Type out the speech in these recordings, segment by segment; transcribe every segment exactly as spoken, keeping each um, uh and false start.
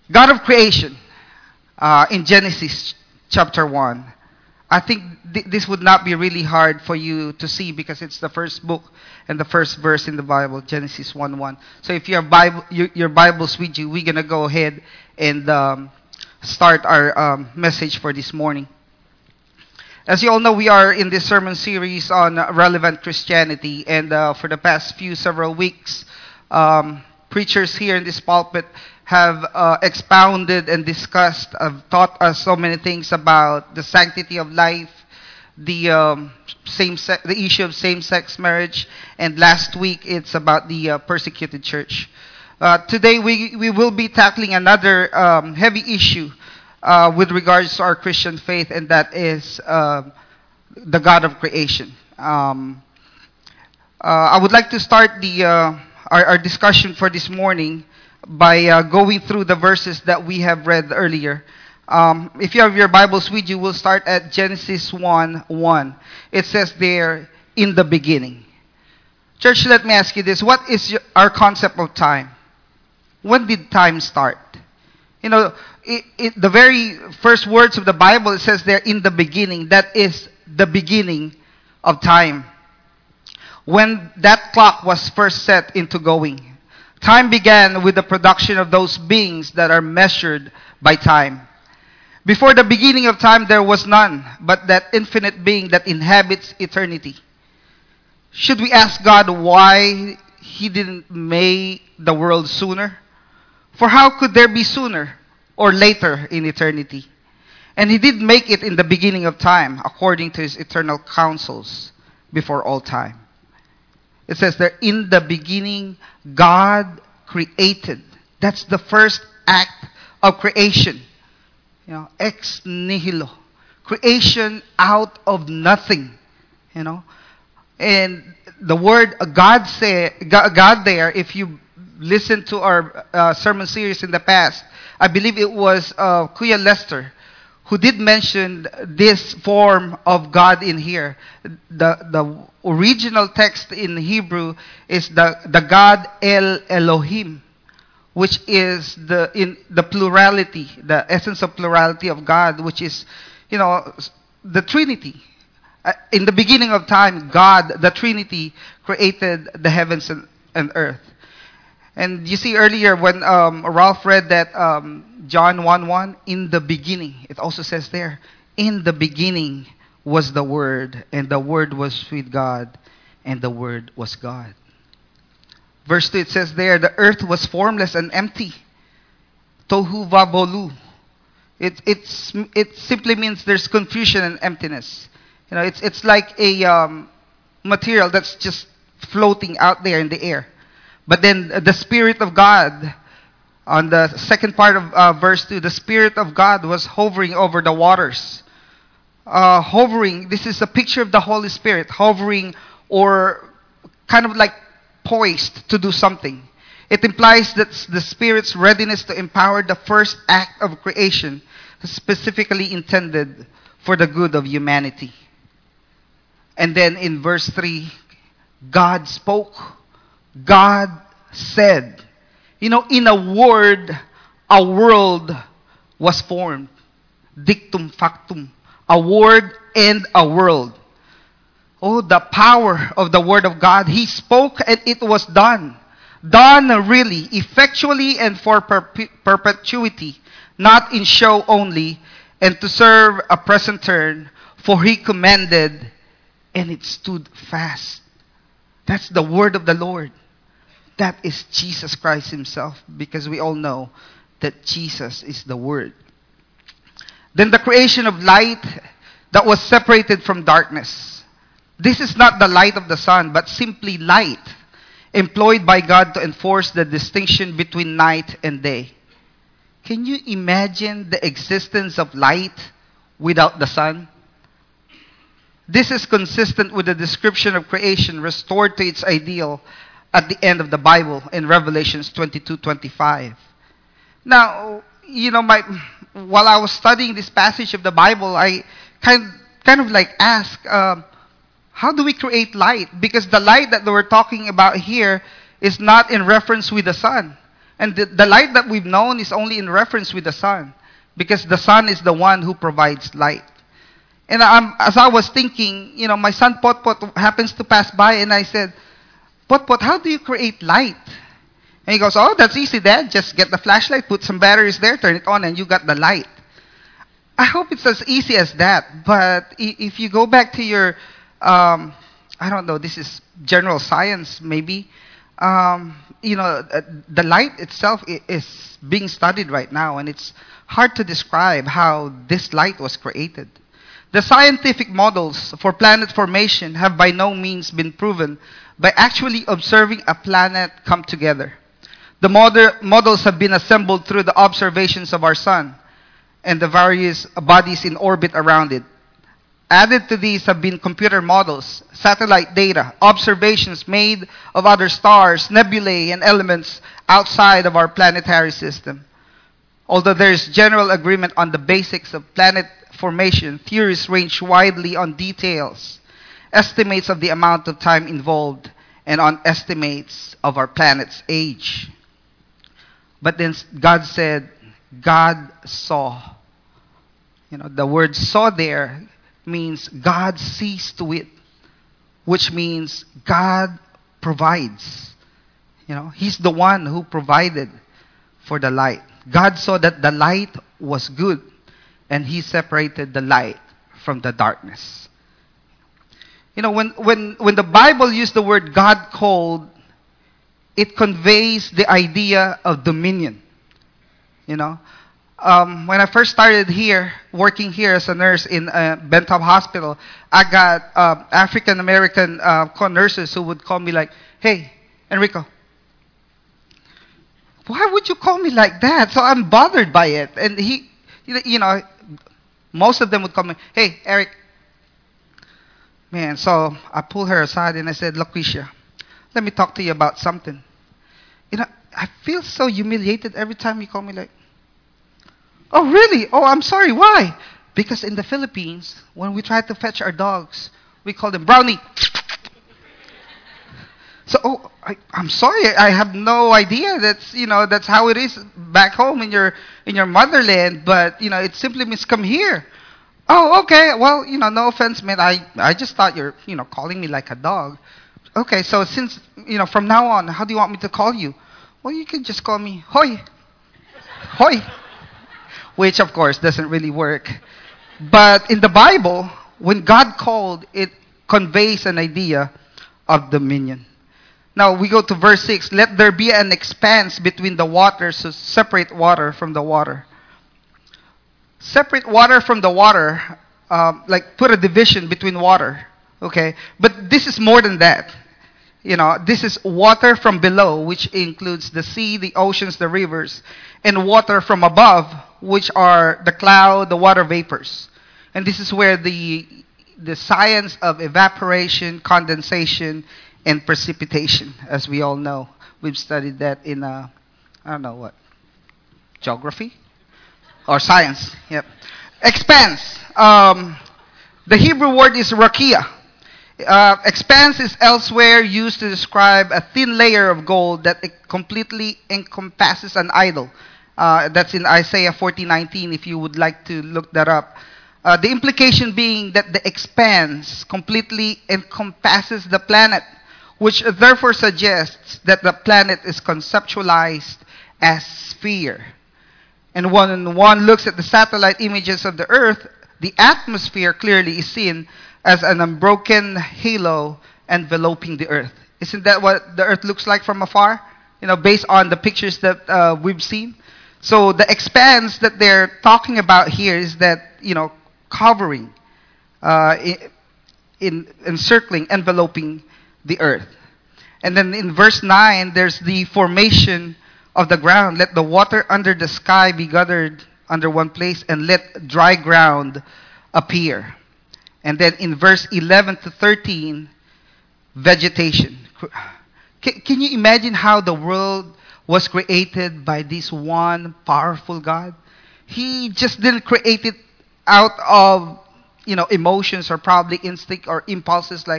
God of creation, uh, in Genesis chapter one. I think th- this would not be really hard for you to see because it's the first book and the first verse in the Bible, Genesis one one. So if you have Bible, your, your Bibles with you, we're going to go ahead and um, start our um, message for this morning. As you all know, we are in this sermon series on uh, relevant Christianity, and uh, for the past few several weeks, um, preachers here in this pulpit have uh, expounded and discussed, have taught us so many things about the sanctity of life, the um, same se- the issue of same-sex marriage, and last week it's about the uh, persecuted church. Uh, today we we will be tackling another um, heavy issue uh, with regards to our Christian faith, and that is uh, the God of creation. Um, uh, I would like to start the uh, our, our discussion for this morning by uh, going through the verses that we have read earlier. Um, if you have your Bibles with you, we'll start at Genesis one one. It says there, in the beginning. Church, let me ask you this. What is your, our concept of time? When did time start? You know, it, it, the very first words of the Bible, it says there, in the beginning. That is the beginning of time. When that clock was first set into going. Time began with the production of those beings that are measured by time. Before the beginning of time, there was none but that infinite being that inhabits eternity. Should we ask God why He didn't make the world sooner? For how could there be sooner or later in eternity? And He did make it in the beginning of time, according to His eternal counsels before all time. It says there, in the beginning, God created. That's the first act of creation. You know, ex nihilo. Creation out of nothing. You know. And the word God say, God there, if you listen to our uh, sermon series in the past, I believe it was uh, Kuya Lester who did mention this form of God in here. The the original text in Hebrew is the, the God El Elohim, which is the in the plurality, the essence of plurality of God, which is, you know, the Trinity. Uh, in the beginning of time, God, the Trinity, created the heavens and, and earth. And you see earlier when um, Ralph read that um, John one one, in the beginning, it also says there, in the beginning was the Word, and the Word was with God, and the Word was God. Verse two, it says there, the earth was formless and empty. Tohu vabolu. It, it's, it simply means there's confusion and emptiness. You know, it's, it's like a um, material that's just floating out there in the air. But then the Spirit of God, on the second part of uh, verse two, the Spirit of God was hovering over the waters. Uh, hovering, this is a picture of the Holy Spirit, hovering or kind of like poised to do something. It implies that the Spirit's readiness to empower the first act of creation, specifically intended for the good of humanity. And then in verse three, God spoke. God said. You know, in a word, a world was formed. Dictum factum. A word and a world. Oh, the power of the Word of God. He spoke and it was done. Done really, effectually and for perpe- perpetuity, not in show only, and to serve a present turn, for He commanded, and it stood fast. That's the word of the Lord. That is Jesus Christ Himself, because we all know that Jesus is the Word. Then the creation of light that was separated from darkness. This is not the light of the sun, but simply light, employed by God to enforce the distinction between night and day. Can you imagine the existence of light without the sun? This is consistent with the description of creation restored to its ideal at the end of the Bible in Revelations twenty-two twenty-five. Now, you know, my while I was studying this passage of the Bible, I kind kind of like asked, uh, how do we create light? Because the light that we're talking about here is not in reference with the sun. And the, the light that we've known is only in reference with the sun, because the sun is the one who provides light. And I'm, as I was thinking, you know, my son Potpot happens to pass by, and I said, Potpot, how do you create light? And he goes, oh, that's easy, Dad. Just get the flashlight, put some batteries there, turn it on, and you got the light. I hope it's as easy as that. But if you go back to your, um, I don't know, this is general science maybe. Um, you know, the light itself is being studied right now, and it's hard to describe how this light was created. The scientific models for planet formation have by no means been proven by actually observing a planet come together. The model, models have been assembled through the observations of our sun and the various bodies in orbit around it. Added to these have been computer models, satellite data, observations made of other stars, nebulae, and elements outside of our planetary system. Although there is general agreement on the basics of planet formation, theories range widely on details, estimates of the amount of time involved, and on estimates of our planet's age. But then God said, God saw. You know, the word saw there means God sees to it, which means God provides. You know, He's the one who provided for the light. God saw that the light was good, and He separated the light from the darkness. You know, when, when, when the Bible used the word God called, it conveys the idea of dominion. You know, um, when I first started here, working here as a nurse in uh, Bentham Hospital, I got uh, African American uh, nurses who would call me like, hey, Enrico, why would you call me like that? So I'm bothered by it. And he, you know, most of them would call me, hey, Eric. Man, so I pulled her aside and I said, Lucretia, let me talk to you about something. You know, I feel so humiliated every time you call me like, oh, really? Oh, I'm sorry. Why? Because in the Philippines, when we try to fetch our dogs, we call them Brownie. So, oh, I, I'm sorry. I have no idea. That's, you know, that's how it is back home in your in your motherland. But, you know, it simply means come here. Oh, okay. Well, you know, no offense, man. I, I just thought you're, you know, calling me like a dog. Okay, so since, you know, from now on, how do you want me to call you? Well, you can just call me Hoy. Hoy. Which, of course, doesn't really work. But in the Bible, when God called, it conveys an idea of dominion. Now, we go to verse six. Let there be an expanse between the waters to separate water from the water. Separate water from the water, um, like put a division between water. Okay? But this is more than that. You know, this is water from below, which includes the sea, the oceans, the rivers, and water from above, which are the cloud, the water vapors. And this is where the the science of evaporation, condensation, and precipitation, as we all know. We've studied that in, uh, I don't know what, geography? Or science, yep. Expanse. Um, the Hebrew word is rakia. Uh, expanse is elsewhere used to describe a thin layer of gold that completely encompasses an idol. Uh, that's in Isaiah forty nineteen, if you would like to look that up. Uh, the implication being that the expanse completely encompasses the planet, which therefore suggests that the planet is conceptualized as sphere. And when one looks at the satellite images of the Earth, the atmosphere clearly is seen as an unbroken halo enveloping the Earth. Isn't that what the Earth looks like from afar? You know, based on the pictures that uh, we've seen. So the expanse that they're talking about here is that, you know, covering, uh, in encircling, enveloping the Earth. And then in verse nine, there's the formation of the ground. Let the water under the sky be gathered under one place, and let dry ground appear. And then in verse eleven to thirteen, vegetation. Can, can you imagine how the world was created by this one powerful God? He just didn't create it out of, you know, emotions or probably instinct or impulses like,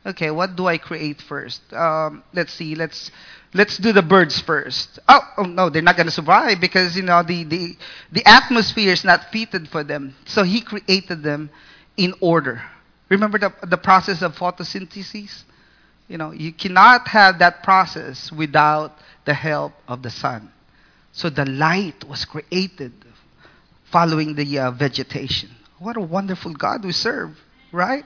Okay, what do I create first? Um, let's see. Let's let's do the birds first. Oh, oh no, they're not going to survive because you know the, the the atmosphere is not fitted for them. So he created them in order. Remember the the process of photosynthesis? You know, you cannot have that process without the help of the sun. So the light was created following the uh, vegetation. What a wonderful God we serve, right?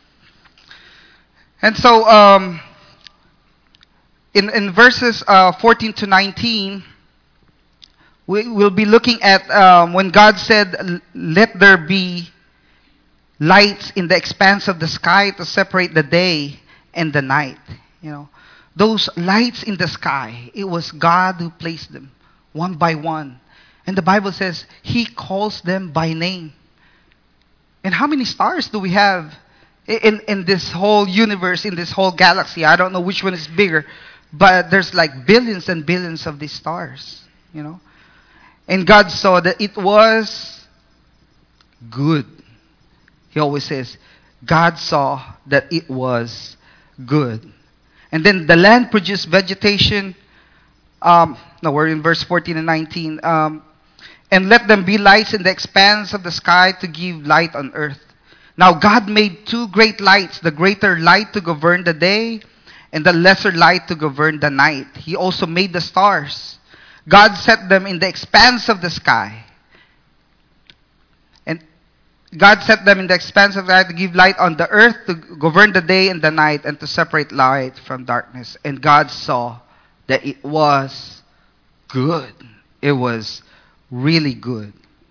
And so, um, in in verses uh, fourteen to nineteen, we will be looking at um, when God said, "Let there be lights in the expanse of the sky to separate the day and the night." You know, those lights in the sky, it was God who placed them, one by one. And the Bible says He calls them by name. And how many stars do we have in, in this whole universe, in this whole galaxy? I don't know which one is bigger, but there's like billions and billions of these stars, you know. And God saw that it was good. He always says, God saw that it was good. And then the land produced vegetation. Um, no, we're in verse fourteen and nineteen. Um, and let them be lights in the expanse of the sky to give light on earth. Now God made two great lights, the greater light to govern the day and the lesser light to govern the night. He also made the stars. God set them in the expanse of the sky. And God set them in the expanse of the sky to give light on the earth, to govern the day and the night, and to separate light from darkness. And God saw that it was good. It was really good.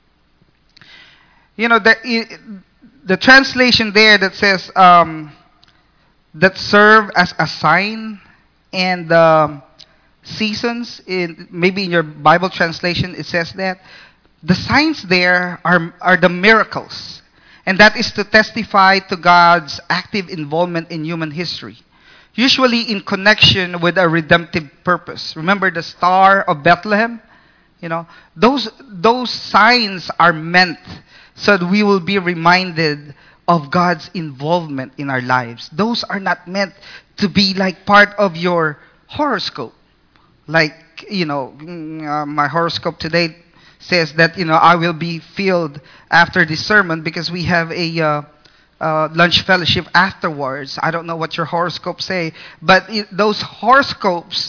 You know, the, the translation there that says um, that serve as a sign and um, seasons, in, maybe in your Bible translation it says that. The signs there are, are the miracles. And that is to testify to God's active involvement in human history. Usually in connection with a redemptive purpose. Remember the Star of Bethlehem? You know, those those signs are meant so that we will be reminded of God's involvement in our lives. Those are not meant to be like part of your horoscope. Like, you know, uh, my horoscope today says that, you know, I will be filled after this sermon because we have a uh, uh, lunch fellowship afterwards. I don't know what your horoscopes say, but it, those horoscopes,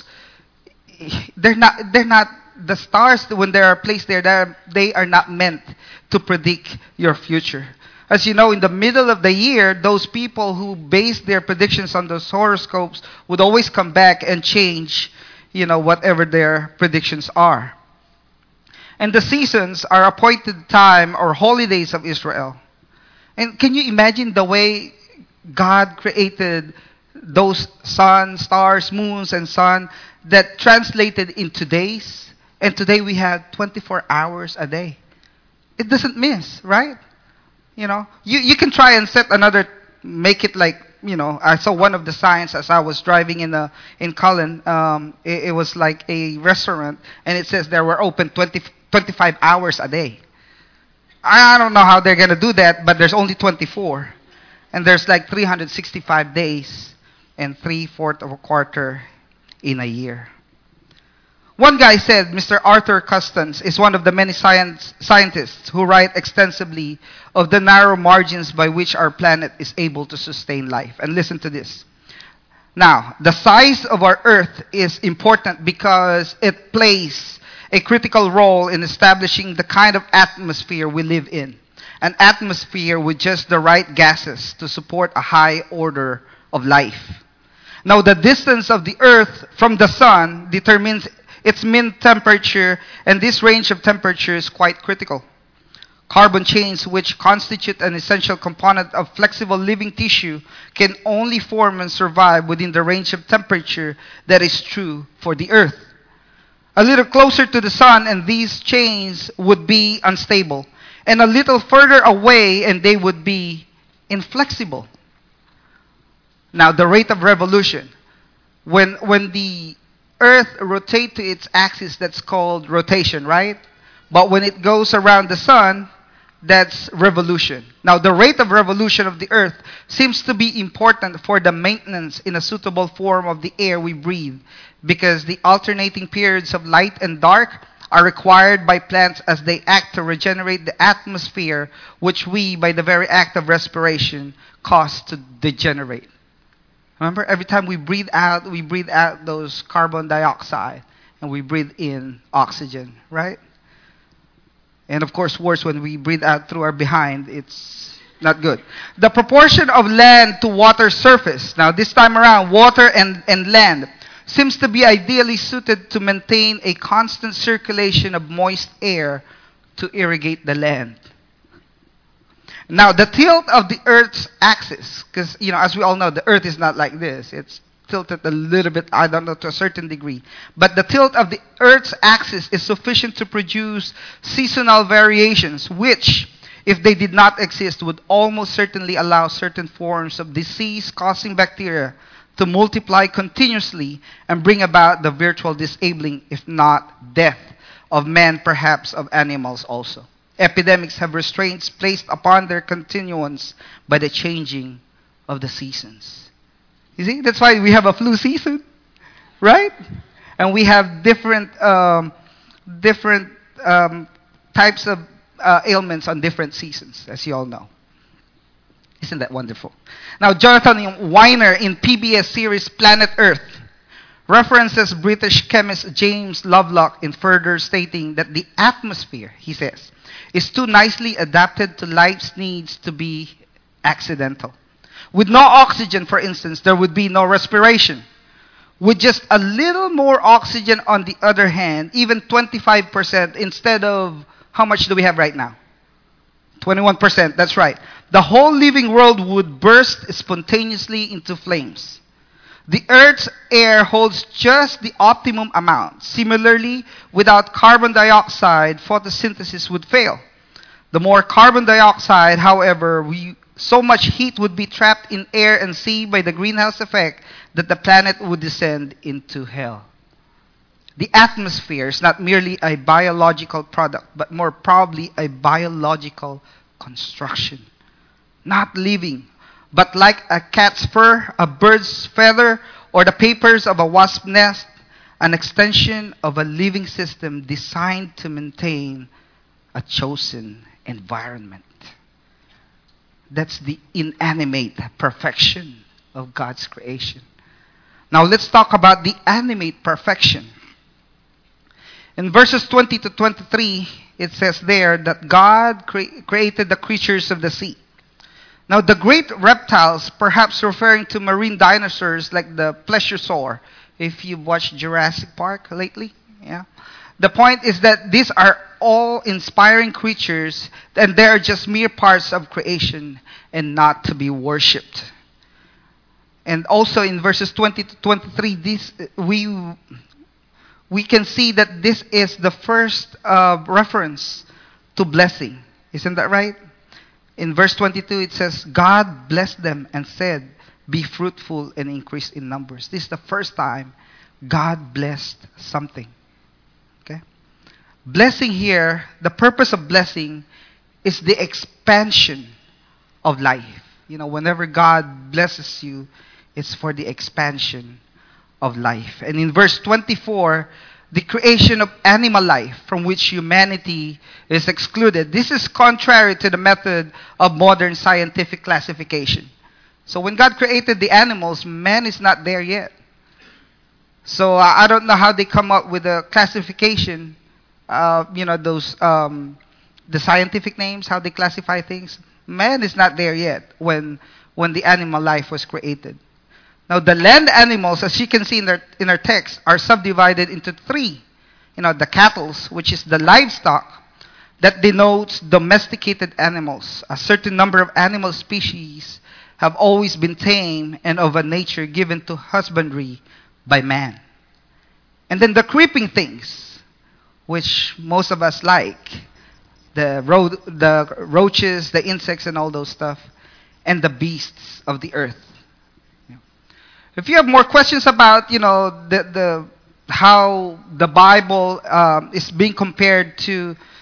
they're not they're not the stars when they are placed there. They're, they are not meant to predict your future. As you know, in the middle of the year, those people who base their predictions on those horoscopes would always come back and change, you know, whatever their predictions are. And the seasons are appointed time or holidays of Israel. And can you imagine the way God created those sun, stars, moons, and sun that translated into days? And today we have twenty-four hours a day. It doesn't miss, right? You know, you, you can try and set another, make it like, you know, I saw one of the signs as I was driving in the in Cullen. Um, it, it was like a restaurant, and it says they were open twenty, twenty-five hours a day. I don't know how they're going to do that, but there's only twenty-four. And there's like three hundred sixty-five days and three-fourths of a quarter in a year. One guy said, Mister Arthur Custance is one of the many science, scientists who write extensively of the narrow margins by which our planet is able to sustain life. And listen to this. Now, the size of our Earth is important because it plays a critical role in establishing the kind of atmosphere we live in. An atmosphere with just the right gases to support a high order of life. Now, the distance of the Earth from the Sun determines its mean temperature, and this range of temperature is quite critical. Carbon chains, which constitute an essential component of flexible living tissue, can only form and survive within the range of temperature that is true for the Earth. A little closer to the Sun, and these chains would be unstable. And a little further away, and they would be inflexible. Now, the rate of revolution. When, when the Earth rotates to its axis, that's called rotation, right? But when it goes around the Sun, That's revolution. Now, the rate of revolution of the earth seems to be important for the maintenance in a suitable form of the air we breathe, because the alternating periods of light and dark are required by plants as they act to regenerate the atmosphere, which we, by the very act of respiration, cause to degenerate. Remember, every time we breathe out, we breathe out those carbon dioxide, and we breathe in oxygen, right? And of course, worse when we breathe out through our behind, it's not good. The proportion of land to water surface. Now, this time around, water and, and land seems to be ideally suited to maintain a constant circulation of moist air to irrigate the land. Now, the tilt of the Earth's axis, because, you know, as we all know, the Earth is not like this. It's tilted a little bit, I don't know, to a certain degree. But the tilt of the Earth's axis is sufficient to produce seasonal variations, which, if they did not exist, would almost certainly allow certain forms of disease-causing bacteria to multiply continuously and bring about the virtual disabling, if not death, of men, perhaps of animals also. Epidemics have restraints placed upon their continuance by the changing of the seasons. You see, that's why we have a flu season, right? And we have different um, different um, types of uh, ailments on different seasons, as you all know. Isn't that wonderful? Now, Jonathan Weiner in P B S series Planet Earth references British chemist James Lovelock in further stating that the atmosphere, he says, is too nicely adapted to life's needs to be accidental. With no oxygen, for instance, there would be no respiration. With just a little more oxygen, on the other hand, even twenty-five percent instead of, how much do we have right now? twenty-one percent, that's right. The whole living world would burst spontaneously into flames. The Earth's air holds just the optimum amount. Similarly, without carbon dioxide, photosynthesis would fail. The more carbon dioxide, however, we, so much heat would be trapped in air and sea by the greenhouse effect that the planet would descend into hell. The atmosphere is not merely a biological product, but more probably a biological construction. Not living, but like a cat's fur, a bird's feather, or the papers of a wasp nest, an extension of a living system designed to maintain a chosen environment. That's the inanimate perfection of God's creation. Now let's talk about the animate perfection. In verses twenty to twenty-three, it says there that God cre- created the creatures of the sea. Now, the great reptiles, perhaps referring to marine dinosaurs like the plesiosaur, if you've watched Jurassic Park lately, yeah. The point is that these are all inspiring creatures, and they are just mere parts of creation and not to be worshipped. And also in verses twenty to twenty-three, this we we can see that this is the first uh, reference to blessing. Isn't that right? In verse twenty-two, it says, God blessed them and said, be fruitful and increase in numbers. This is the first time God blessed something. Okay? Blessing here, the purpose of blessing is the expansion of life. You know, whenever God blesses you, it's for the expansion of life. And in verse twenty-four, the creation of animal life from which humanity is excluded. This is contrary to the method of modern scientific classification. So when God created the animals, man is not there yet. So uh, I don't know how they come up with a classification, uh, you know, those, um, the scientific names, how they classify things. Man is not there yet when, when the animal life was created. Now, the land animals, as you can see in our, in our text, are subdivided into three. You know, the cattle, which is the livestock, that denotes domesticated animals. A certain number of animal species have always been tame and of a nature given to husbandry by man. And then the creeping things, which most of us like, the, ro- the roaches, the insects, and all those stuff, and the beasts of the earth. If you have more questions about, you know, the the how the Bible um, is being compared to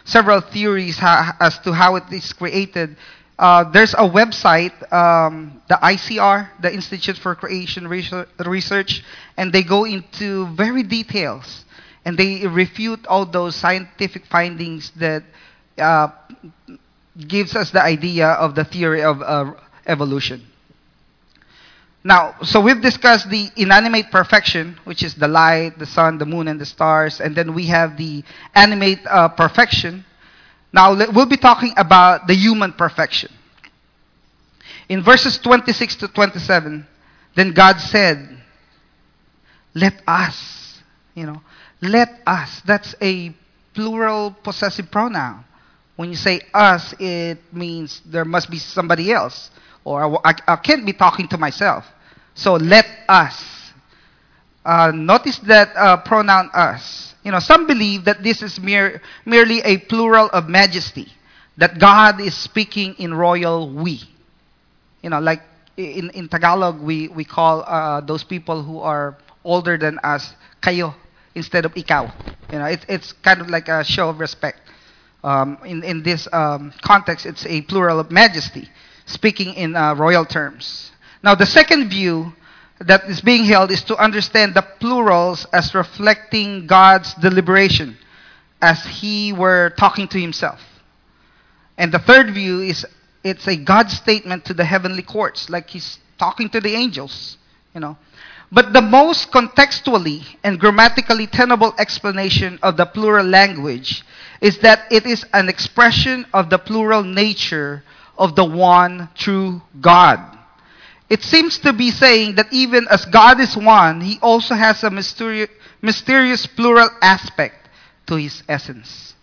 several theories ha- as to how it is created. Uh, there's a website, um, the I C R, the Institute for Creation Research, Research, and they go into very details, and they refute all those scientific findings that uh, gives us the idea of the theory of uh, evolution. Now, so we've discussed the inanimate perfection, which is the light, the sun, the moon, and the stars, and then we have the animate uh, perfection. Now, le- we'll be talking about the human perfection. In verses twenty-six to twenty-seven, then God said, let us, you know, let us. That's a plural possessive pronoun. When you say us, it means there must be somebody else. Or I, I, I can't be talking to myself. So let us. Uh, notice that uh, pronoun us. You know, some believe that this is mere, merely a plural of majesty. That God is speaking in royal we. You know, like in, in Tagalog, we, we call uh, those people who are older than us, kayo, instead of ikaw. You know, it, it's kind of like a show of respect. Um, in, in this um, context, it's a plural of majesty, speaking in uh, royal terms. Now, the second view that is being held is to understand the plurals as reflecting God's deliberation, as he were talking to himself. And the third view is it's a God statement to the heavenly courts, like he's talking to the angels, you know. But the most contextually and grammatically tenable explanation of the plural language is that it is an expression of the plural nature of the one true God. It seems to be saying that even as God is one, he also has a mysteri- mysterious plural aspect to his essence.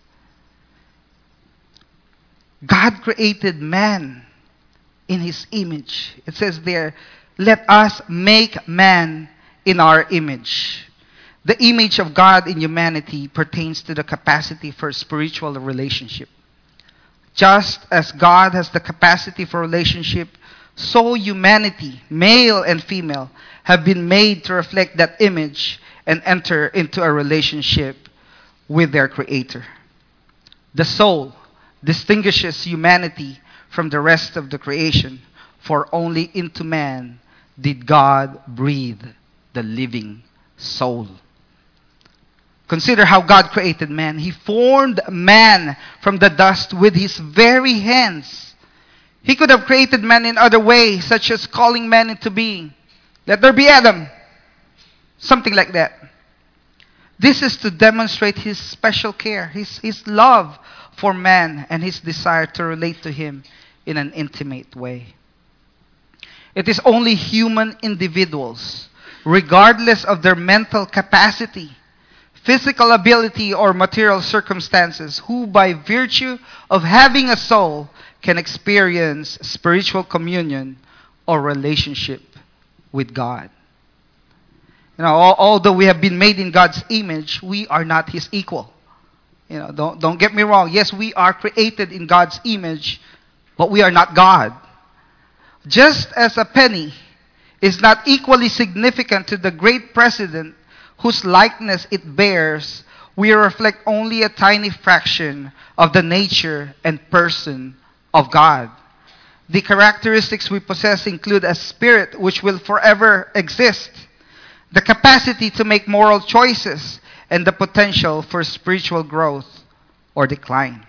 God created man in his image. It says there, let us make man in our image. The image of God in humanity pertains to the capacity for spiritual relationship. Just as God has the capacity for relationship, so humanity, male and female, have been made to reflect that image and enter into a relationship with their Creator. The soul distinguishes humanity from the rest of the creation, for only into man did God breathe the living soul. Consider how God created man. He formed man from the dust with his very hands. He could have created man in other ways, such as calling man into being. Let there be Adam. Something like that. This is to demonstrate his special care, his, his love for man, and his desire to relate to him in an intimate way. It is only human individuals, regardless of their mental capacity, physical ability, or material circumstances, who by virtue of having a soul can experience spiritual communion or relationship with God. You know, although we have been made in God's image, we are not his equal. You know, don't, don't get me wrong. Yes, we are created in God's image, but we are not God. Just as a penny is not equally significant to the great president whose likeness it bears, we reflect only a tiny fraction of the nature and person of God. The characteristics we possess include a spirit which will forever exist, the capacity to make moral choices, and the potential for spiritual growth or decline.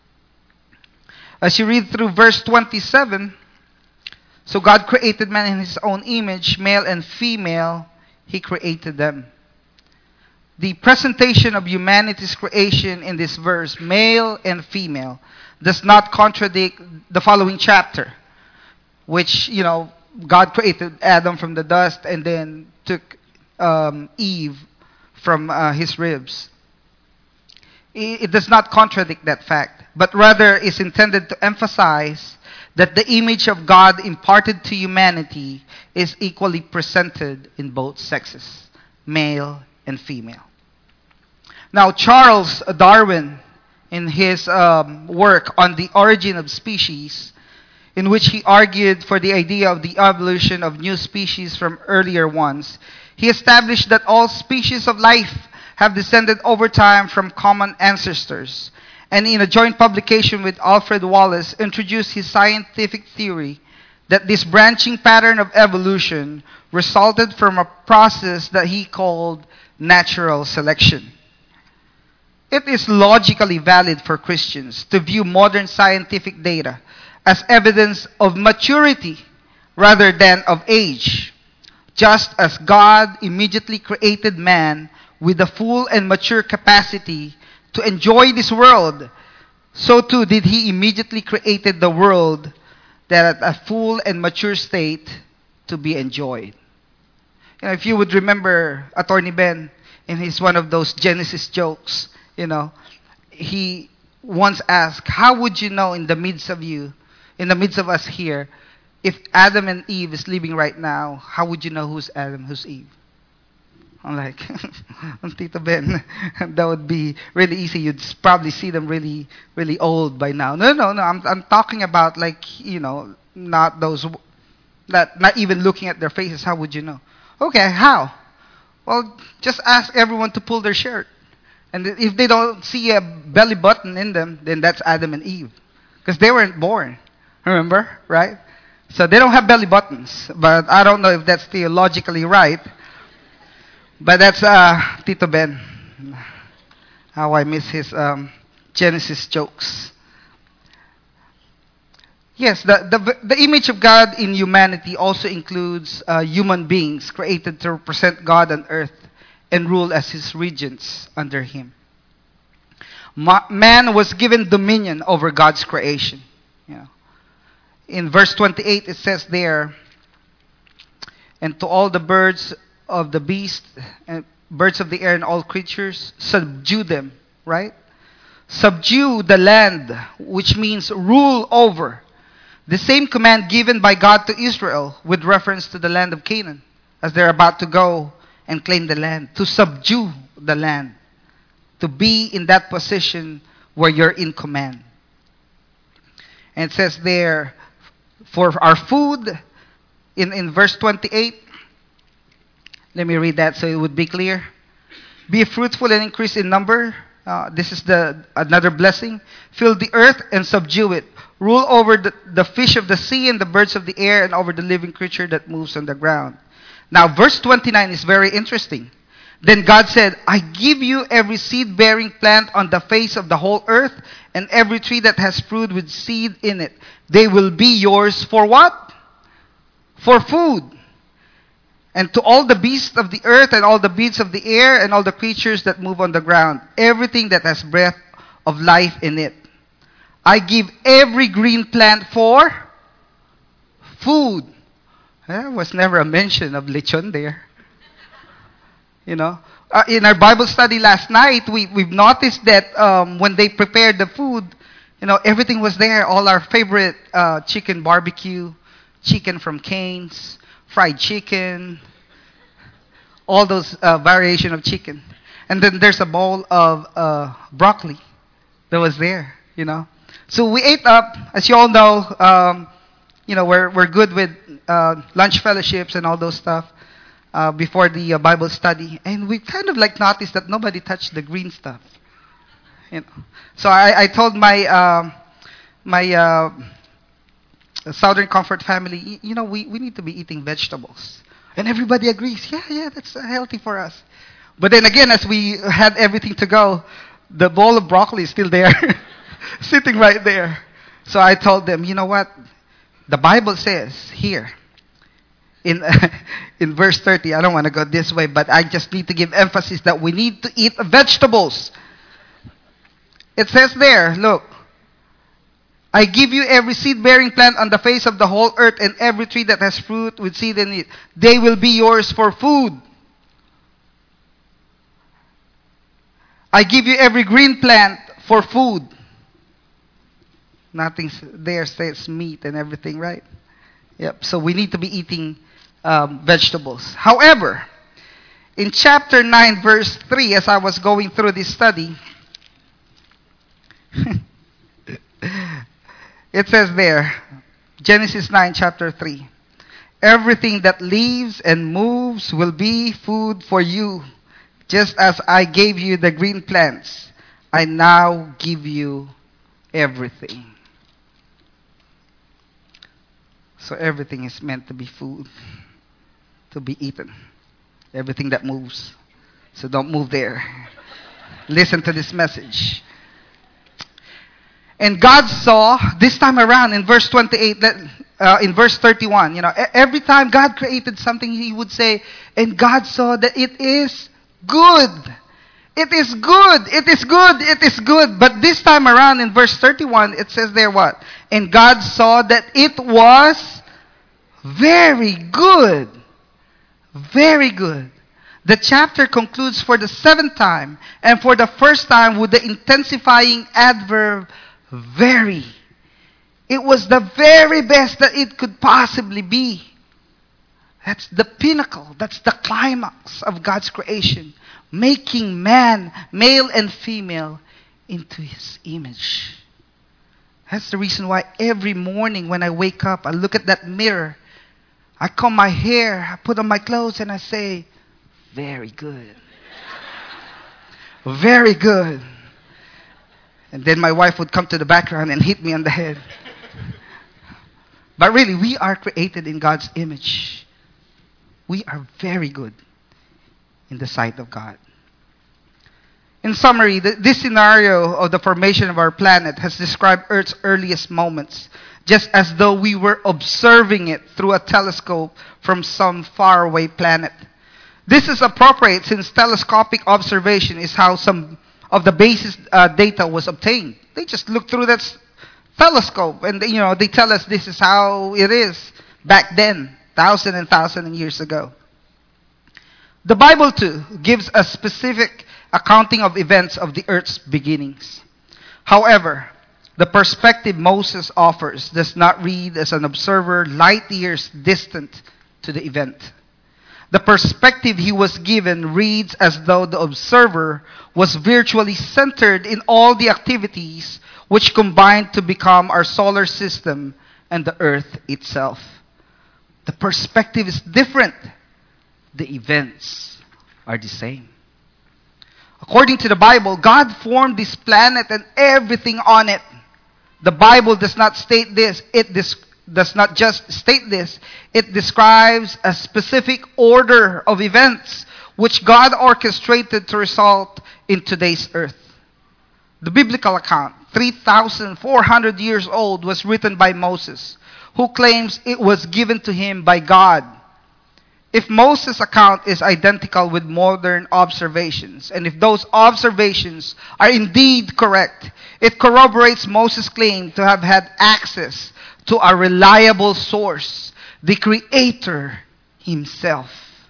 As you read through verse twenty-seven, so God created man in his own image, male and female, he created them. The presentation of humanity's creation in this verse, male and female, does not contradict the following chapter, which, you know, God created Adam from the dust and then took um, Eve from uh, his ribs. It, it does not contradict that fact, but rather is intended to emphasize that the image of God imparted to humanity is equally presented in both sexes, male and female. Now, Charles Darwin, in his um, work on the origin of species, in which he argued for the idea of the evolution of new species from earlier ones, he established that all species of life have descended over time from common ancestors, and in a joint publication with Alfred Wallace, introduced his scientific theory that this branching pattern of evolution resulted from a process that he called natural selection. It is logically valid for Christians to view modern scientific data as evidence of maturity rather than of age. Just as God immediately created man with the full and mature capacity to enjoy this world, so too did he immediately created the world that at a full and mature state to be enjoyed. You know, if you would remember Attorney Ben in his one of those Genesis jokes, you know, he once asked, how would you know in the midst of you, in the midst of us here, if Adam and Eve is living right now, how would you know who's Adam, who's Eve? I'm like, Tito Ben, that would be really easy. You'd probably see them really, really old by now. No, no, no. I'm, I'm talking about like, you know, not those, that, not even looking at their faces. How would you know? Okay, how? Well, just ask everyone to pull their shirt. And if they don't see a belly button in them, then that's Adam and Eve. Because they weren't born. Remember? Right? So they don't have belly buttons. But I don't know if that's theologically right. But that's uh, Tito Ben. How I miss his um, Genesis jokes. Yes, the, the, the image of God in humanity also includes uh, human beings created to represent God on earth and rule as his regents under him. Ma- man was given dominion over God's creation. You know. In verse twenty-eight, it says there, and to all the birds of the beast, and birds of the air and all creatures, subdue them, right? Subdue the land, which means rule over. The same command given by God to Israel with reference to the land of Canaan, as they're about to go and claim the land, to subdue the land, to be in that position where you're in command. And it says there, for our food, in, in verse twenty-eight, let me read that so it would be clear. Be fruitful and increase in number. Uh, this is the another blessing. Fill the earth and subdue it. Rule over the, the fish of the sea and the birds of the air and over the living creature that moves on the ground. Now, verse twenty-nine is very interesting. Then God said, I give you every seed-bearing plant on the face of the whole earth and every tree that has fruit with seed in it. They will be yours for what? For food. And to all the beasts of the earth and all the birds of the air and all the creatures that move on the ground, everything that has breath of life in it. I give every green plant for food. There was never a mention of lechon there. You know, uh, in our Bible study last night, we, we've noticed that um, when they prepared the food, you know, everything was there. All our favorite uh, chicken barbecue, chicken from Cane's, fried chicken, all those uh, variation of chicken. And then there's a bowl of uh, broccoli that was there, you know. So we ate up, as you all know, um, you know, we're, we're good with uh, lunch fellowships and all those stuff. Uh, before the uh, Bible study, and we kind of like noticed that nobody touched the green stuff. You know, so I, I told my uh, my uh, Southern Comfort family, you know, we, we need to be eating vegetables, and everybody agrees. Yeah, yeah, that's uh, healthy for us. But then again, as we had everything to go, the bowl of broccoli is still there, sitting right there. So I told them, you know what? The Bible says here. In in verse thirty, I don't want to go this way, but I just need to give emphasis that we need to eat vegetables. It says there, look, I give you every seed-bearing plant on the face of the whole earth and every tree that has fruit with seed in it. They will be yours for food. I give you every green plant for food. Nothing there says meat and everything, right? Yep. So we need to be eating Um, vegetables. However, in chapter nine, verse three, as I was going through this study, it says there, Genesis nine, chapter three, everything that lives and moves will be food for you, just as I gave you the green plants. I now give you everything. So everything is meant to be food, to be eaten. Everything that moves. So don't move there. Listen to this message. And God saw, this time around in verse twenty-eight, that, uh, in verse thirty-one, you know, e- every time God created something, He would say, and God saw that it is good. It is good. It is good. It is good. But this time around in verse thirty-one, it says there what? And God saw that it was very good. Very good. The chapter concludes for the seventh time and for the first time with the intensifying adverb very. It was the very best that it could possibly be. That's the pinnacle. That's the climax of God's creation. Making man, male and female, into His image. That's the reason why every morning when I wake up, I look at that mirror. I comb my hair, I put on my clothes, and I say, very good. Very good. And then my wife would come to the background and hit me on the head. But really, we are created in God's image. We are very good in the sight of God. In summary, the, this scenario of the formation of our planet has described Earth's earliest moments, just as though we were observing it through a telescope from some faraway planet. This is appropriate since telescopic observation is how some of the basis uh, data was obtained. They just look through that s- telescope and you know they tell us this is how it is back then, thousand and thousand years ago. The Bible too gives a specific accounting of events of the earth's beginnings. However, the perspective Moses offers does not read as an observer light years distant to the event. The perspective he was given reads as though the observer was virtually centered in all the activities which combined to become our solar system and the earth itself. The perspective is different. The events are the same. According to the Bible, God formed this planet and everything on it. The Bible does not state this. It dis- does not just state this. It describes a specific order of events which God orchestrated to result in today's earth. The biblical account, three thousand four hundred years old, was written by Moses, who claims it was given to him by God. If Moses' account is identical with modern observations, and if those observations are indeed correct, it corroborates Moses' claim to have had access to a reliable source, the Creator Himself.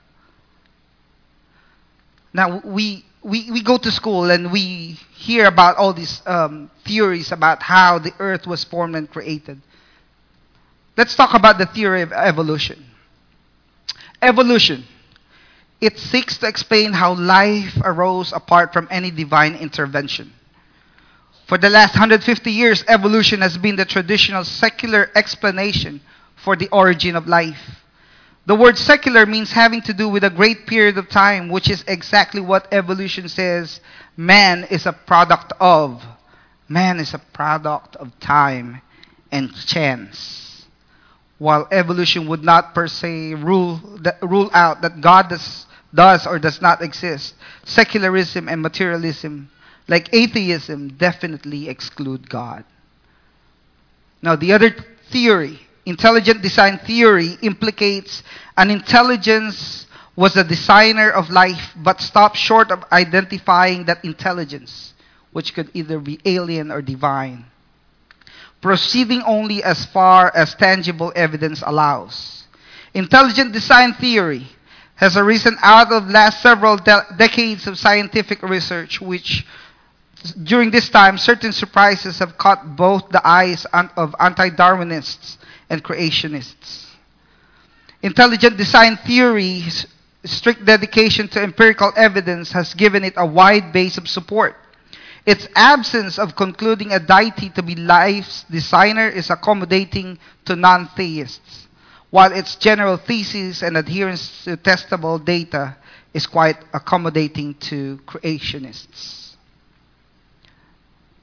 Now, we, we, we go to school and we hear about all these um, theories about how the earth was formed and created. Let's talk about the theory of evolution. Evolution. It seeks to explain how life arose apart from any divine intervention. For the last one hundred fifty years, evolution has been the traditional secular explanation for the origin of life. The word secular means having to do with a great period of time, which is exactly what evolution says man is a product of. Man is a product of time and chance. While evolution would not per se rule that, rule out that God does, does or does not exist, secularism and materialism, like atheism, definitely exclude God. Now, the other theory, intelligent design theory, implicates an intelligence was the designer of life, but stopped short of identifying that intelligence, which could either be alien or divine, proceeding only as far as tangible evidence allows. Intelligent design theory has arisen out of last several de- decades of scientific research, which during this time, certain surprises have caught both the eyes of anti-Darwinists and creationists. Intelligent design theory's strict dedication to empirical evidence has given it a wide base of support. Its absence of concluding a deity to be life's designer is accommodating to non-theists, while its general thesis and adherence to testable data is quite accommodating to creationists.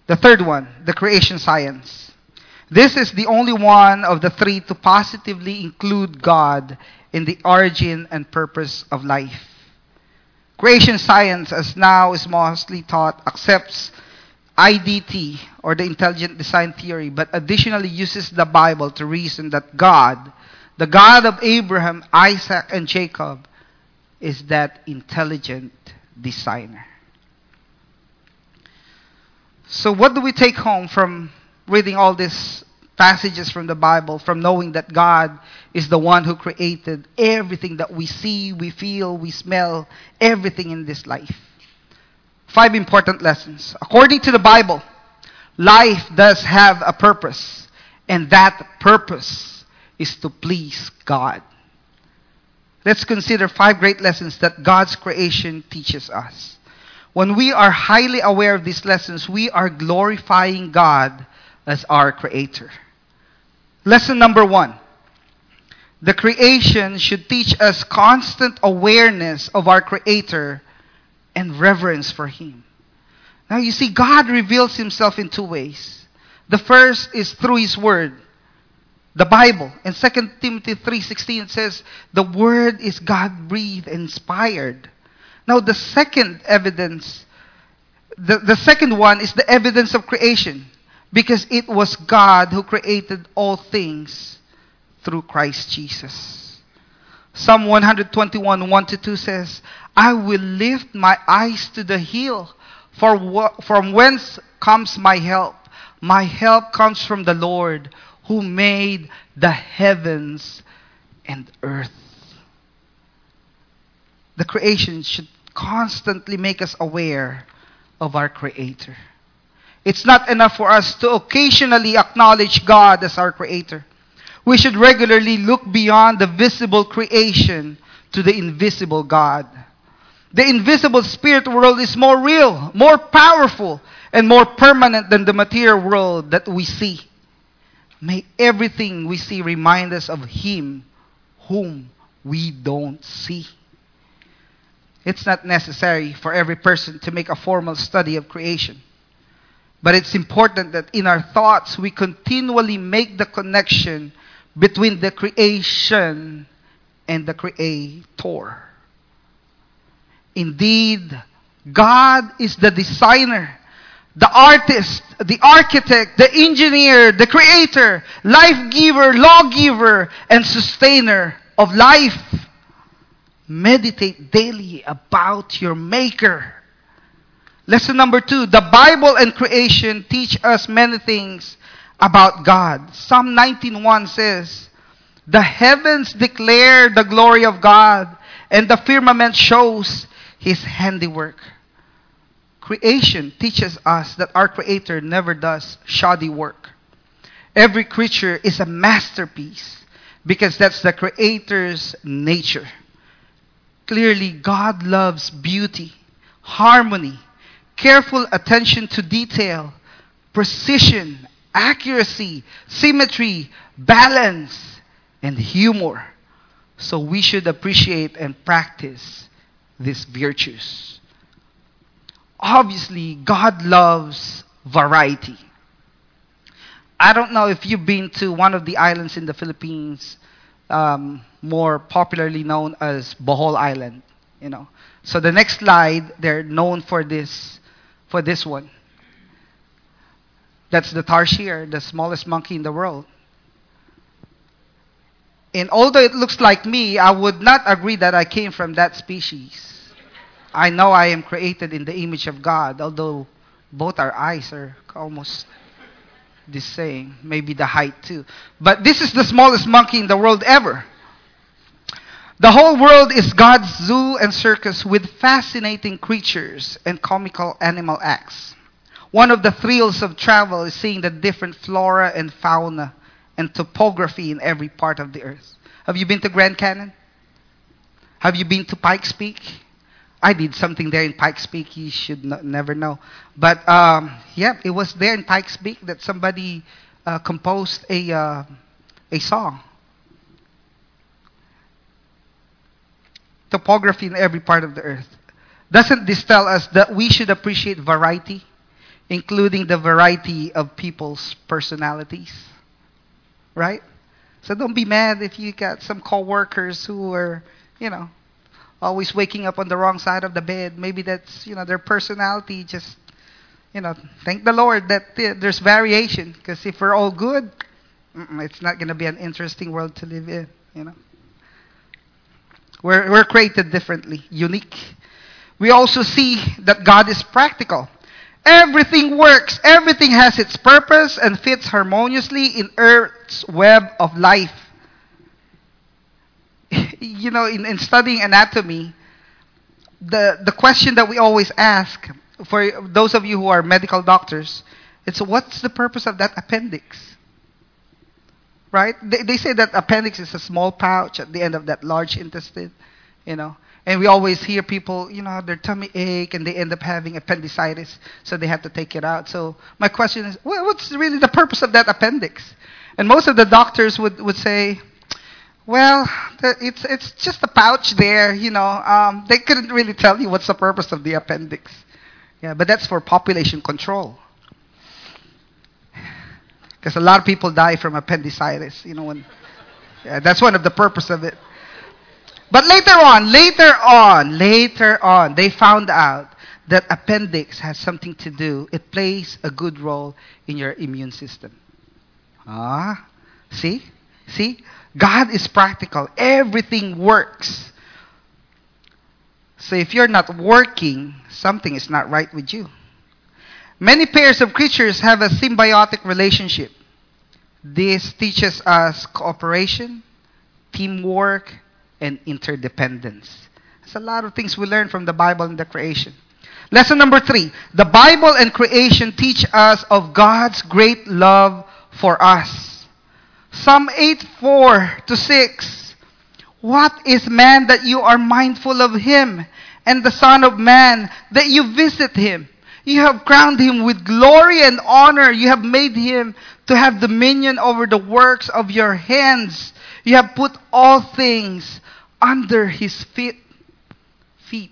The third one, the creation science. This is the only one of the three to positively include God in the origin and purpose of life. Creation science, as now is mostly taught, accepts I D T, or the intelligent design theory, but additionally uses the Bible to reason that God, the God of Abraham, Isaac, and Jacob, is that intelligent designer. So what do we take home from reading all these passages from the Bible, from knowing that God is the one who created everything that we see, we feel, we smell, everything in this life? Five important lessons. According to the Bible, life does have a purpose, and that purpose is to please God. Let's consider five great lessons that God's creation teaches us. When we are highly aware of these lessons, we are glorifying God as our creator. Lesson number one. The creation should teach us constant awareness of our creator and reverence for him. Now you see, God reveals himself in two ways. The first is through his word, the Bible. In Second Timothy three sixteen it says, the word is God-breathed and inspired. Now the second evidence, the, the second one is the evidence of creation, because it was God who created all things through Christ Jesus. Psalm one twenty-one, one to two says, I will lift my eyes to the hill, for wh- from whence comes my help. My help comes from the Lord, who made the heavens and earth. The creation should constantly make us aware of our Creator. It's not enough for us to occasionally acknowledge God as our Creator. We should regularly look beyond the visible creation to the invisible God. The invisible spirit world is more real, more powerful, and more permanent than the material world that we see. May everything we see remind us of Him whom we don't see. It's not necessary for every person to make a formal study of creation. But it's important that in our thoughts we continually make the connection between the creation and the Creator. Indeed, God is the designer, the artist, the architect, the engineer, the creator, life giver, lawgiver, and sustainer of life. Meditate daily about your Maker. Lesson number two, the Bible and creation teach us many things about God. Psalm nineteen one says, the heavens declare the glory of God, and the firmament shows His handiwork. Creation teaches us that our Creator never does shoddy work. Every creature is a masterpiece because that's the Creator's nature. Clearly, God loves beauty, harmony, careful attention to detail, precision, accuracy, symmetry, balance, and humor. So we should appreciate and practice these virtues. Obviously, God loves variety. I don't know if you've been to one of the islands in the Philippines, um, more popularly known as Bohol Island. You know, so the next slide, they're known for this, for this one. That's the tarsier, the smallest monkey in the world. And although it looks like me, I would not agree that I came from that species. I know I am created in the image of God, although both our eyes are almost the same. Maybe the height too. But this is the smallest monkey in the world ever. The whole world is God's zoo and circus with fascinating creatures and comical animal acts. One of the thrills of travel is seeing the different flora and fauna and topography in every part of the earth. Have you been to Grand Canyon? Have you been to Pikes Peak? I did something there in Pikes Peak. You should no, never know. But um, yeah, it was there in Pikes Peak that somebody uh, composed a uh, a song. Topography in every part of the earth. Doesn't this tell us that we should appreciate variety? including the variety of people's personalities. Right? So don't be mad if you got some coworkers who are, you know, always waking up on the wrong side of the bed. Maybe that's, you know, their personality. Just, you know, thank the Lord that there's variation. Because if we're all good, it's not going to be an interesting world to live in, you know. We're, we're created differently, unique. We also see that God is practical. Everything works. Everything has its purpose and fits harmoniously in Earth's web of life. You know, in, in studying anatomy, the, the question that we always ask, for those of you who are medical doctors, it's what's the purpose of that appendix? Right? They, they say that appendix is a small pouch at the end of that large intestine, you know. And we always hear people, you know, their tummy ache and they end up having appendicitis, so they have to take it out. So my question is, well, what's really the purpose of that appendix? And most of the doctors would, would say, well, it's it's just a pouch there, you know. Um, they couldn't really tell you what's the purpose of the appendix. Yeah, but that's for population control. Because a lot of people die from appendicitis, you know. When, yeah, that's one of the purpose of it. But later on, later on, later on, they found out that appendix has something to do. It plays a good role in your immune system. Ah, see? See? God is practical. Everything works. So if you're not working, something is not right with you. Many pairs of creatures have a symbiotic relationship. This teaches us cooperation, teamwork, and interdependence. There's a lot of things we learn from the Bible and the creation. Lesson number three. The Bible and creation teach us of God's great love for us. Psalm eight, four to six. What is man that you are mindful of him, and the Son of Man that you visit him? You have crowned him with glory and honor. You have made him to have dominion over the works of your hands. You have put all things under his feet. Feet.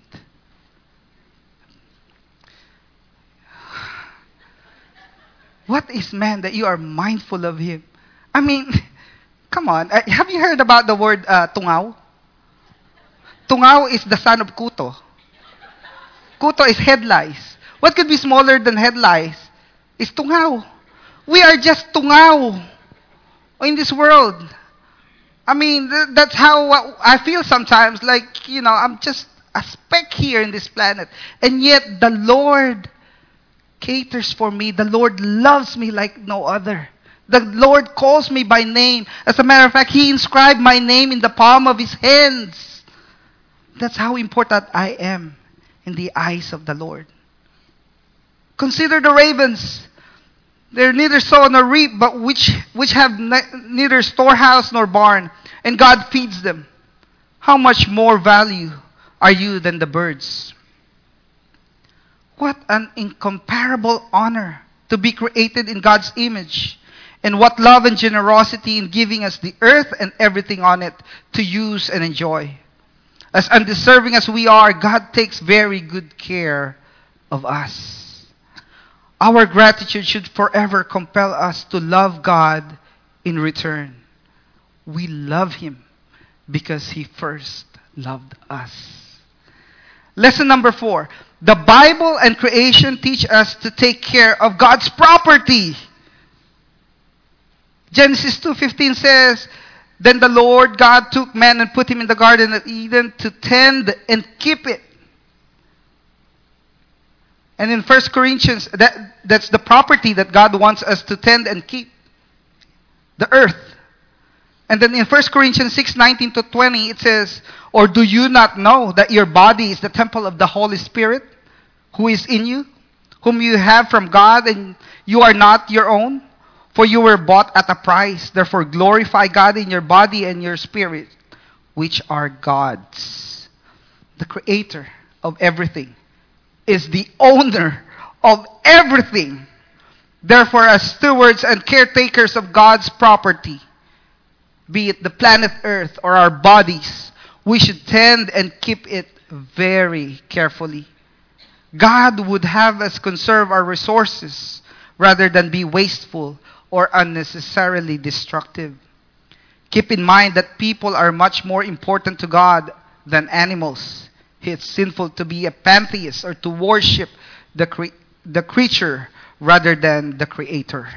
What is man that you are mindful of him? I mean, come on. Uh, have you heard about the word uh, tungaw? Tungaw is the son of kuto. Kuto is head lice. What could be smaller than head lice? Is tungaw. We are just tungaw in this world. I mean, th- that's how uh, I feel sometimes. Like, you know, I'm just a speck here in this planet. And yet, the Lord caters for me. The Lord loves me like no other. The Lord calls me by name. As a matter of fact, He inscribed my name in the palm of His hands. That's how important I am in the eyes of the Lord. Consider the ravens. They're neither sow nor reap, but which which have ne- neither storehouse nor barn, and God feeds them. How much more value are you than the birds? What an incomparable honor to be created in God's image. And what love and generosity in giving us the earth and everything on it to use and enjoy. As undeserving as we are, God takes very good care of us. Our gratitude should forever compel us to love God in return. We love Him because He first loved us. Lesson number four. The Bible and creation teach us to take care of God's property. Genesis two fifteen says, Then the Lord God took man and put him in the Garden of Eden to tend and keep it. And in First Corinthians, that, that's the property that God wants us to tend and keep. The earth. And then in First Corinthians six nineteen to twenty, it says, Or do you not know that your body is the temple of the Holy Spirit, who is in you, whom you have from God, and you are not your own? For you were bought at a price. Therefore glorify God in your body and your spirit, which are God's. The creator of everything is the owner of everything. Therefore, as stewards and caretakers of God's property, be it the planet Earth or our bodies, we should tend and keep it very carefully. God would have us conserve our resources rather than be wasteful or unnecessarily destructive. Keep in mind that people are much more important to God than animals. It's sinful to be a pantheist or to worship the, cre- the creature rather than the Creator.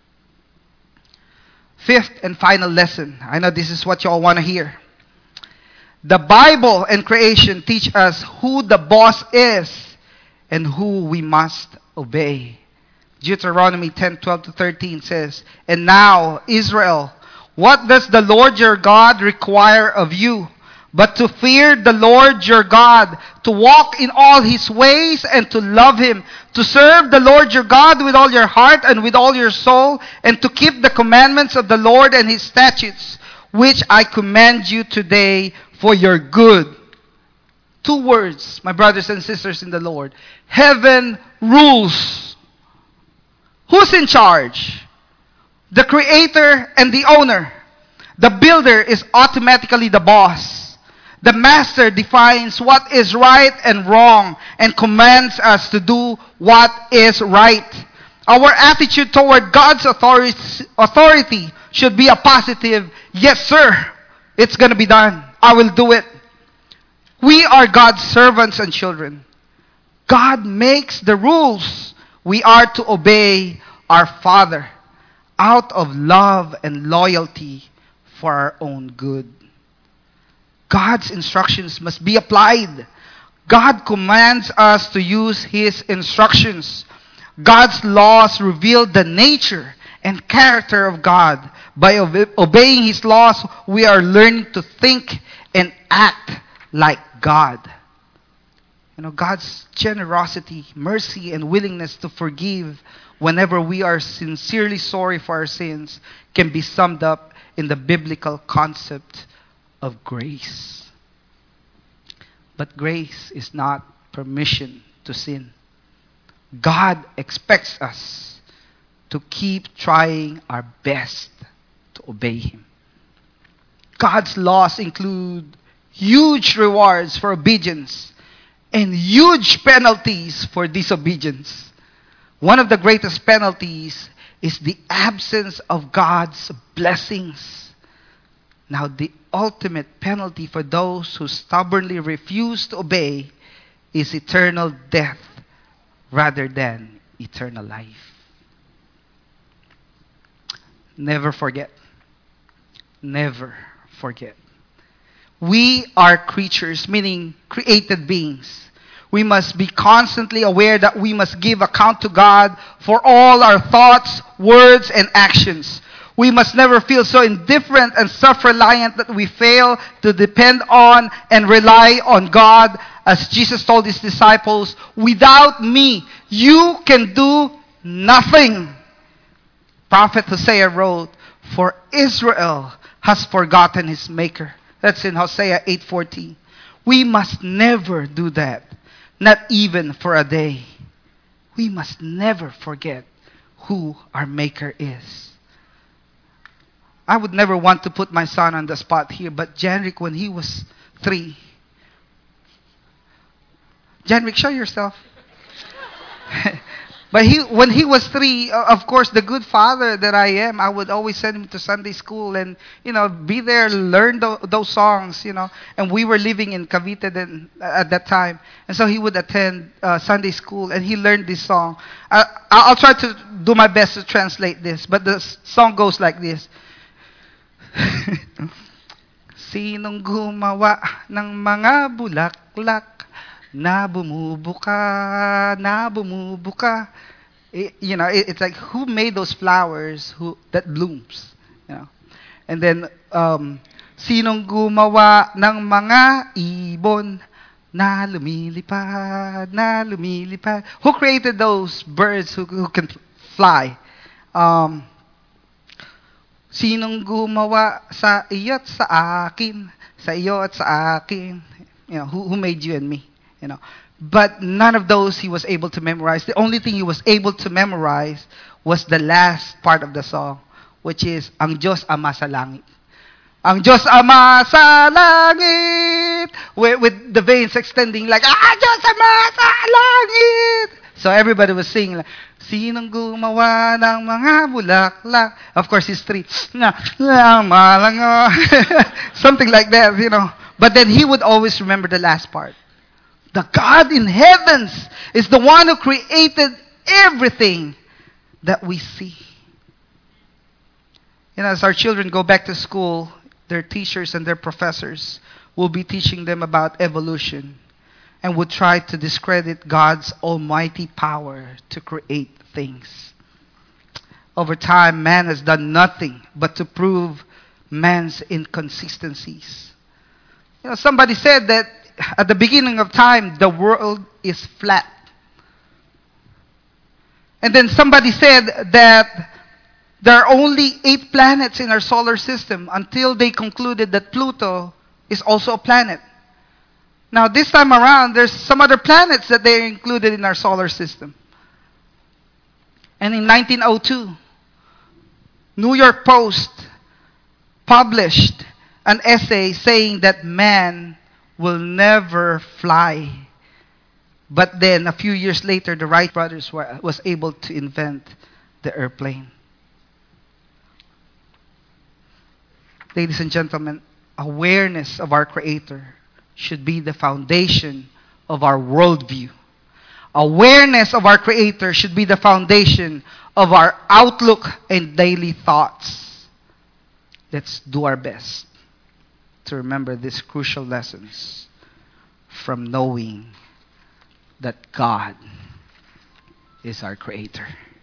Fifth and final lesson. I know this is what you all want to hear. The Bible and creation teach us who the boss is and who we must obey. Deuteronomy ten, twelve to thirteen says, "And now, Israel, what does the Lord your God require of you? But to fear the Lord your God, to walk in all His ways and to love Him, to serve the Lord your God with all your heart and with all your soul, and to keep the commandments of the Lord and His statutes, which I command you today for your good." Two words, my brothers and sisters in the Lord. Heaven rules. Who's in charge? The Creator and the owner. The builder is automatically the boss. The master defines what is right and wrong and commands us to do what is right. Our attitude toward God's authority should be a positive, "Yes, sir, it's going to be done. I will do it." We are God's servants and children. God makes the rules. We are to obey our Father out of love and loyalty for our own good. God's instructions must be applied. God commands us to use His instructions. God's laws reveal the nature and character of God. By obe- obeying His laws, we are learning to think and act like God. You know, God's generosity, mercy, and willingness to forgive whenever we are sincerely sorry for our sins can be summed up in the biblical concept of grace. But grace is not permission to sin. God expects us to keep trying our best to obey Him. God's laws include huge rewards for obedience and huge penalties for disobedience. One of the greatest penalties is the absence of God's blessings. Now, the ultimate penalty for those who stubbornly refuse to obey is eternal death rather than eternal life. Never forget. Never forget. We are creatures, meaning created beings. We must be constantly aware that we must give account to God for all our thoughts, words, and actions. We must never feel so indifferent and self-reliant that we fail to depend on and rely on God. As Jesus told His disciples, "Without me, you can do nothing." Prophet Hosea wrote, "For Israel has forgotten his Maker." That's in Hosea eight fourteen. We must never do that, not even for a day. We must never forget who our Maker is. I would never want to put my son on the spot here, but Janrik, when he was three, Janrik, show yourself. But he, when he was three, uh, of course, the good father that I am, I would always send him to Sunday school and, you know, be there, learn th- those songs, you know. And we were living in Cavite then, uh, at that time. And so he would attend uh, Sunday school and he learned this song. Uh, I'll try to do my best to translate this, but the s- song goes like this. Sinong gumawa ng mga bulaklak na bumubuka, na bumubuka? It, you know, it, it's like, who made those flowers who that blooms? You know, and then um, sinong gumawa ng mga ibon na lumilipad, na lumilipad? Who created those birds who who can fly? Um, Sinong gumawa sa iyo at sa akin, sa iyo at sa akin? You know, who, who made you and me? You know, but none of those he was able to memorize. The only thing he was able to memorize was the last part of the song, which is Ang Diyos Ama sa Langit. Ang Diyos Ama sa Langit, langit, with, with the veins extending like, ah, Diyos Ama sa langit. So everybody was singing like, sinong gumawa ng mga bulaklak? Of course, it's three. Na, malango. Something like that, you know. But then he would always remember the last part. The God in heavens is the one who created everything that we see. You know, as our children go back to school, their teachers and their professors will be teaching them about evolution and would try to discredit God's almighty power to create things. Over time, man has done nothing but to prove man's inconsistencies. You know, somebody said that at the beginning of time, the world is flat. And then somebody said that there are only eight planets in our solar system until they concluded that Pluto is also a planet. Now, this time around, there's some other planets that they included in our solar system. And in nineteen oh two, New York Post published an essay saying that man will never fly. But then, a few years later, the Wright brothers were was able to invent the airplane. Ladies and gentlemen, awareness of our Creator should be the foundation of our worldview. Awareness of our Creator should be the foundation of our outlook and daily thoughts. Let's do our best to remember these crucial lessons from knowing that God is our Creator.